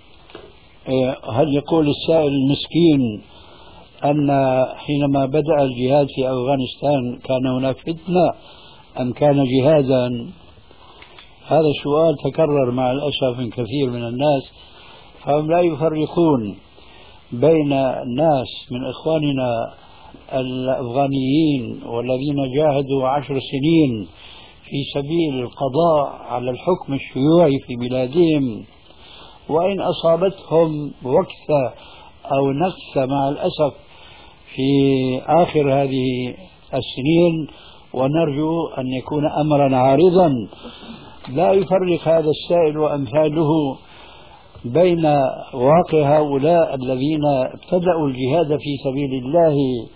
هل يقول السائل المسكين أن حينما بدأ الجهاد في أفغانستان كان هناك فتنة أم كان جهادا؟ هذا السؤال تكرر مع الأسف من كثير من الناس، فهم لا يفرقون بين الناس من إخواننا الأفغانيين والذين جاهدوا عشر سنين في سبيل القضاء على الحكم الشيوعي في بلادهم، وإن أصابتهم وكسة أو نكسة مع الأسف في آخر هذه السنين، ونرجو أن يكون أمرا عارضا لا يفرق هذا السائل وأمثاله بين واقع هؤلاء الذين ابتدأوا الجهاد في سبيل الله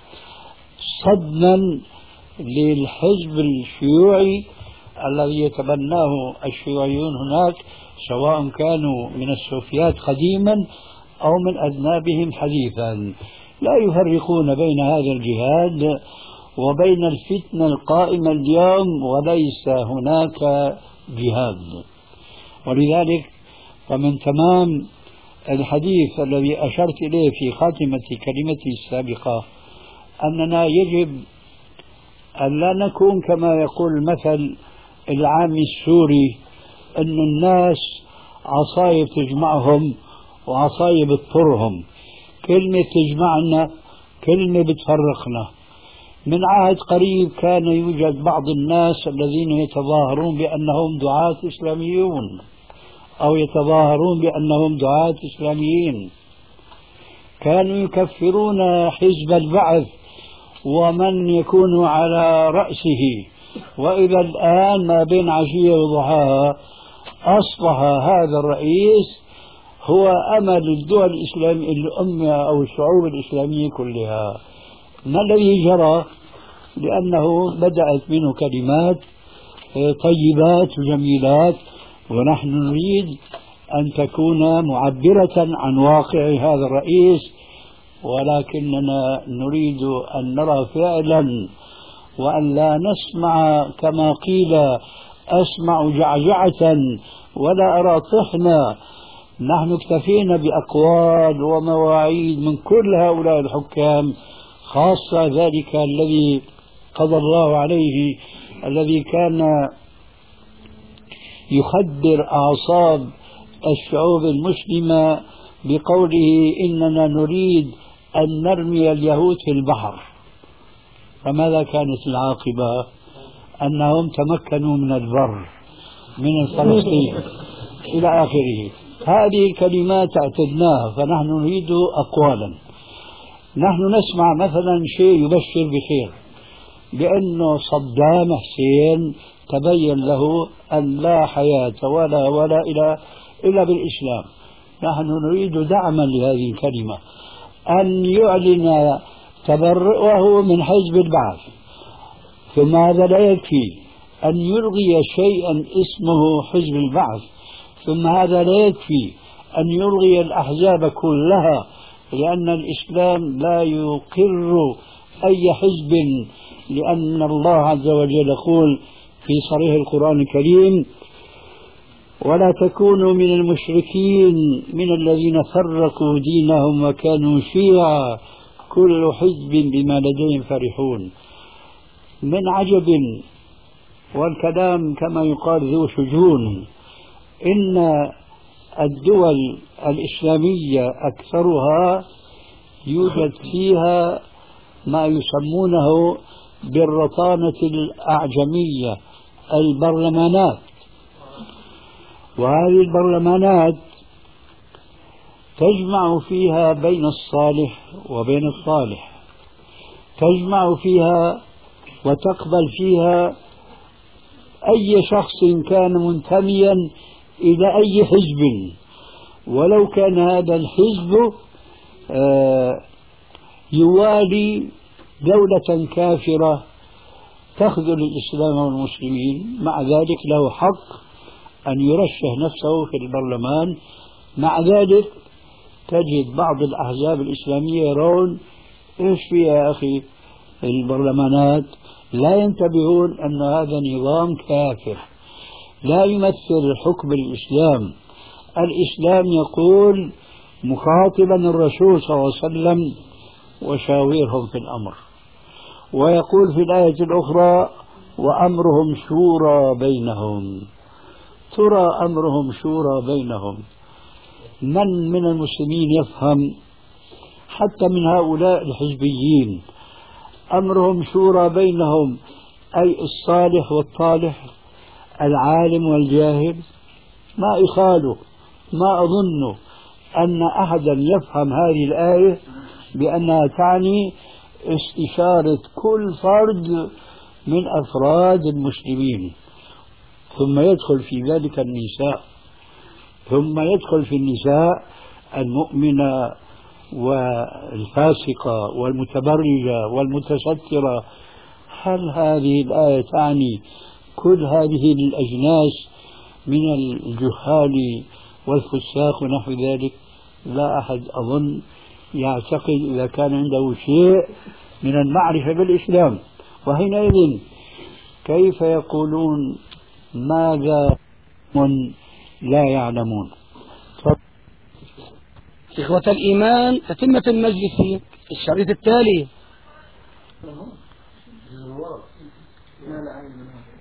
صدما للحزب الشيوعي الذي يتبناه الشيوعيون هناك، سواء كانوا من السوفيات قديما أو من أذنابهم حديثا. لا يفرقون بين هذا الجهاد وبين الفتنة القائمة اليوم، وليس هناك جهاد. ولذلك فمن تمام الحديث الذي أشرت إليه في خاتمة كلمتي السابقة أننا يجب أن لا نكون كما يقول المثل العامي السوري أن الناس عصايب تجمعهم وعصايب تطرهم، كلمة تجمعنا كلمة بتفرقنا. من عهد قريب كان يوجد بعض الناس الذين يتظاهرون بأنهم دعاة إسلاميون أو يتظاهرون بأنهم دعاة إسلاميين، كانوا يكفرون حزب البعث ومن يكون على رأسه، وإلى الآن ما بين عشية وضحاها أصبح هذا الرئيس هو أمل الدول الإسلامية الأمة أو الشعوب الإسلامية كلها. ما الذي جرى؟ لأنه بدأت منه كلمات طيبات وجميلات، ونحن نريد أن تكون معبرة عن واقع هذا الرئيس، ولكننا نريد أن نرى فعلا وأن لا نسمع كما قيل أسمع جعجعة ولا أرى طحنا. نحن اكتفينا بأقوال ومواعيد من كل هؤلاء الحكام، خاصة ذلك الذي قضى الله عليه، الذي كان يخدر أعصاب الشعوب المسلمة بقوله إننا نريد أن نرمي اليهود في البحر. فماذا كانت العاقبة؟ أنهم تمكنوا من البر من فلسطين إلى آخره. هذه الكلمات اعتدناها، فنحن نريد أقوالا. نحن نسمع مثلا شيء يبشر بخير، لأنه صدام حسين تبين له أن لا حياة ولا ولا إلى إلا بالإسلام. نحن نريد دعما لهذه الكلمة، أن يعلن تبرؤه من حزب البعث. ثم هذا لا يكفي أن يلغي شيئا اسمه حزب البعث، ثم هذا لا يكفي أن يلغي الأحزاب كلها، لأن الإسلام لا يقر أي حزب، لأن الله عز وجل يقول في صريح القرآن الكريم: ولا تكونوا من المشركين من الذين فرقوا دينهم وكانوا شيعا كل حزب بما لديهم فرحون. من عجب، والكلام كما يقال ذو شجون، إن الدول الإسلامية أكثرها يوجد فيها ما يسمونه بالرطانة الأعجمية، البرلمانات. وهذه البرلمانات تجمع فيها بين الصالح وبين الصالح، تجمع فيها وتقبل فيها أي شخص كان منتميا إلى أي حزب، ولو كان هذا الحزب يوالي دولة كافرة تخذل الإسلام والمسلمين، مع ذلك له حق أن يرشح نفسه في البرلمان. مع ذلك تجد بعض الأحزاب الإسلامية يرون إيش في يا أخي البرلمانات، لا ينتبهون أن هذا نظام كافر لا يمثل حكم الإسلام. الإسلام يقول مخاطبا الرسول صلى الله عليه وسلم: وشاورهم في الأمر. ويقول في الآية الأخرى: وأمرهم شورى بينهم. ترى أمرهم شورى بينهم، من من المسلمين يفهم حتى من هؤلاء الحزبيين أمرهم شورى بينهم، أي الصالح والطالح، العالم والجاهل، ما يخالوا ما أظن أن أحدا يفهم هذه الآية بأنها تعني استشارة كل فرد من أفراد المسلمين، ثم يدخل في ذلك النساء، ثم يدخل في النساء المؤمنة والفاسقة والمتبرجة والمتسترة. هل هذه الآية تعني كل هذه الأجناس من الجهال والفساق ونحو ذلك؟ لا أحد أظن يعتقد إذا كان عنده شيء من المعرفة بالإسلام. وحينئذ كيف يقولون ماذا هم لا يعلمون؟ إخوة الإيمان، تتمة المجلس الشريط التالي.